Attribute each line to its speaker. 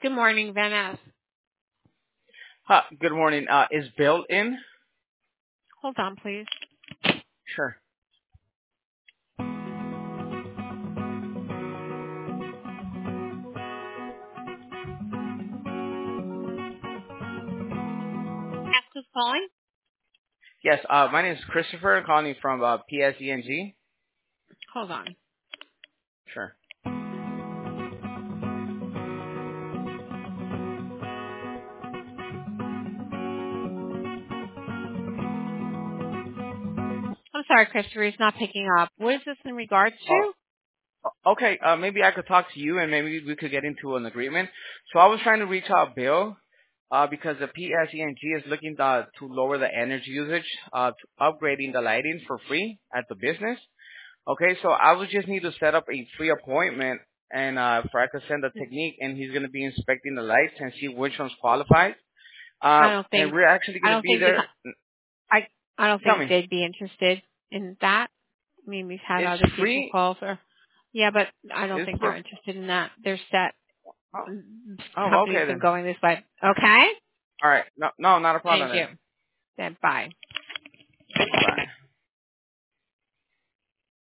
Speaker 1: Good morning, Van Ness.
Speaker 2: Hi, good morning. Is Bill in?
Speaker 1: Hold on, please.
Speaker 2: Sure.
Speaker 1: Ask who's calling.
Speaker 2: Yes, my name is Christopher, calling from PSENG.
Speaker 1: Hold on.
Speaker 2: Sure.
Speaker 1: I'm sorry, Christopher. He's not picking up. What is this in regards
Speaker 2: Oh,
Speaker 1: to?
Speaker 2: okay. Maybe I could talk to you, and maybe we could get into an agreement. So I was trying to reach out Bill, because the PSENG is looking to lower the energy usage, to upgrading the lighting for free at the business. Okay, so I would just need to set up a free appointment, and for I could send a technique, and he's going to be inspecting the lights and see which one's qualified.
Speaker 1: I don't
Speaker 2: And
Speaker 1: think.
Speaker 2: we're actually
Speaker 1: I
Speaker 2: going to
Speaker 1: don't
Speaker 2: be
Speaker 1: think the.
Speaker 2: there.
Speaker 1: I. I don't
Speaker 2: Tell
Speaker 1: think
Speaker 2: me,
Speaker 1: they'd be interested in that. I mean, we've had
Speaker 2: it's
Speaker 1: other people
Speaker 2: free.
Speaker 1: call for. Yeah, but I don't
Speaker 2: It's
Speaker 1: think they're
Speaker 2: for.
Speaker 1: interested in that. They're set.
Speaker 2: Oh, oh,
Speaker 1: Company's
Speaker 2: okay
Speaker 1: been
Speaker 2: then.
Speaker 1: going this way. Okay.
Speaker 2: All right. No, no, not a problem
Speaker 1: Thank you.
Speaker 2: then.
Speaker 1: Then bye.
Speaker 2: Bye.